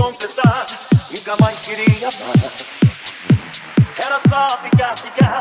confessar, nunca mais queria amar. Era só ficar.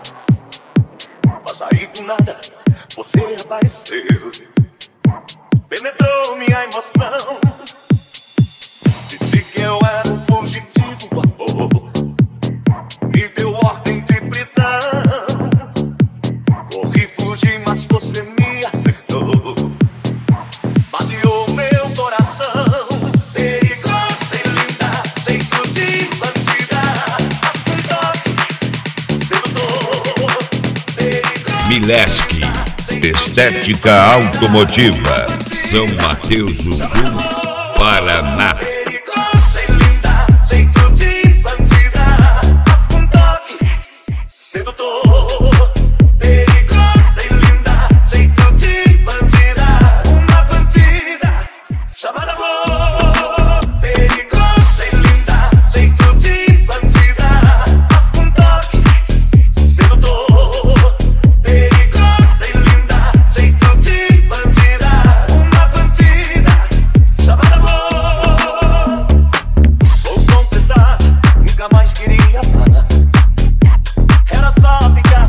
Mas aí do nada você apareceu, penetrou minha emoção. Disse que eu era um fugitivo do amor, me deu ordem de prisão. Corri, fugi, mas você me acertou, baleou meu coração. Perigosa e linda, jeito de bandida, as puntotes, sedutor. Mileski, Estética Automotiva, São Mateus do Sul, Paraná. Perigosa e linda, jeito de bandida, as puntotes, sedutor. Perigosa e linda, jeito de bandida, uma bandida chamada amor. Perigosa e linda, jeito de bandida, as puntotes, sedutor. Perigosa e linda, jeito de bandida, uma bandida chamada amor. Vou confessar, nunca mais queria amar. Era só ficar.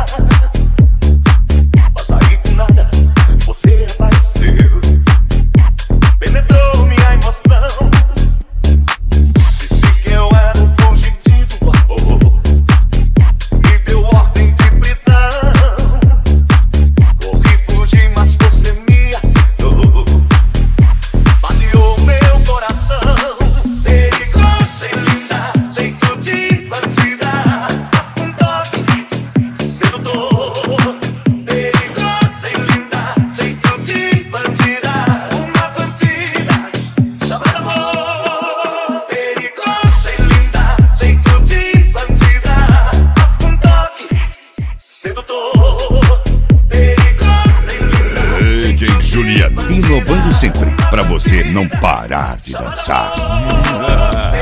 Mas aí do nada você apareceu, penetrou minha emoção. Disse que eu era um fugitivo do amor, me deu ordem de prisão. Corri, fugi, mas você me acertou, baleou meu coração. Perigosa e linda, jeito de bandida, as puntotes, sedutor. Perigosa e linda, jeito de bandida, uma bandida chamada amor. Perigosa e linda, jeito de bandida, as puntotes, sedutor. Perigosa e linda, DJ Juliano, inovando sempre, pra você não parar de dançar.